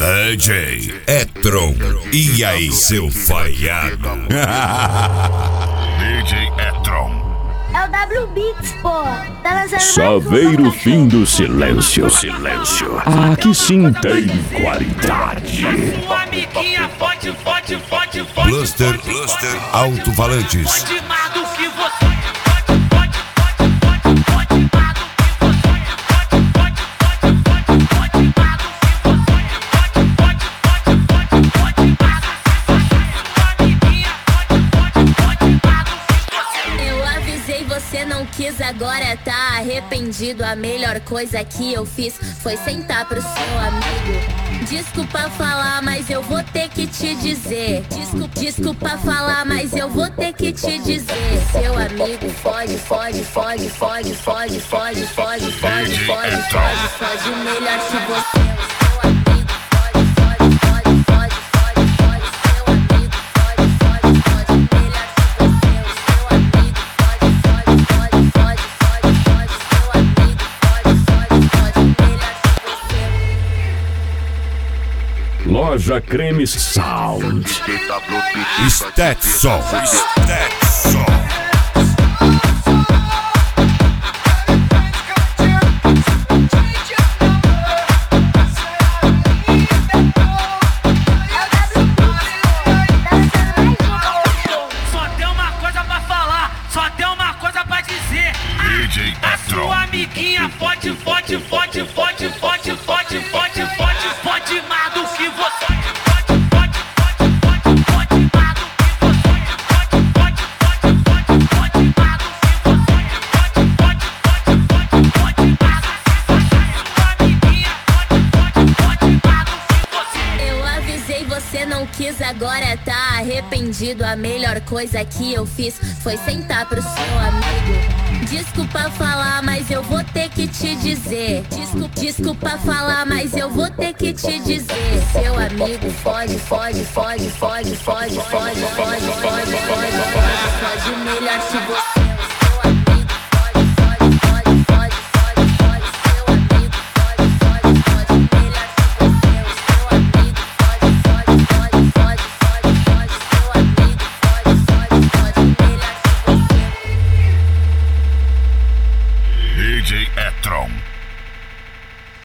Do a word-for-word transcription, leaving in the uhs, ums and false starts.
D J Etron. E aí, seu falhado? D J Etron. É o W Beats, pô. Tá lançando Saveiro fim do silêncio, silêncio. Aqui sim tem qualidade. Sua amiguinha forte, forte, forte, forte. Cluster, cluster, alto-falantes. Pode mais do que você. Pode, pode, pode, pode, pode mais do que você. Pode, pode, pode, pode, pode mais do que você. Pode, pode, pode, pode, pode mais do que você. Sua amiguinha pode, pode, pode mais do que você. Eu avisei, você não quis, agora tá arrependido. A melhor coisa que eu fiz foi sentar pro seu amigo. Desculpa falar, mas eu vou ter que te dizer. Desculpa, desculpa falar, mas eu vou ter que te dizer. Seu amigo fode, fode, fode, fode, fode, fode, fode, fode, fode, fode, fode melhor que você. Seu amigo fode, fode, fode, fode, fode, fode. Seu amigo fode, fode, fode melhor que você. Seu amigo fode, fode, fode, fode, fode, fode. Seu amigo fode, fode, fode melhor que você. Loja Creme Sound. Stetson. Stetson. Só tem uma coisa pra falar, só tem uma coisa pra dizer. D J A Etron. sua amiguinha forte, forte, forte, forte, forte, forte, forte, forte, forte mais do que você. Pode, pode, pode, pode, pode mais do que você. Pode, pode, pode, pode, pode mais do que você. Pode, pode, pode, pode, pode mais do que você. Sua amiguinha pode, pode, pode mais do que você. Eu avisei, você não quis, agora tá arrependido. A melhor coisa que eu fiz foi sentar pro seu amigo. Desculpa falar, mas eu vou ter que te dizer. Desculpa, desculpa falar, mas eu vou ter que te dizer. Seu amigo fode, fode, fode, fode, fode, fode, fode, fode, fode, fode, fode melhor que você.